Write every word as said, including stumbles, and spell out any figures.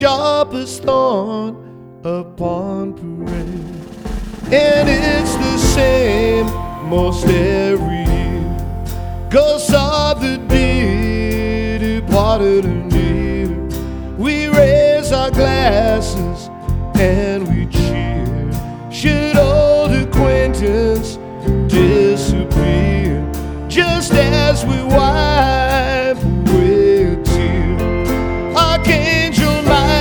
sharpest thorn upon parade. And it's the same most every year. Ghosts of the dear departed and near. We raise our glasses and we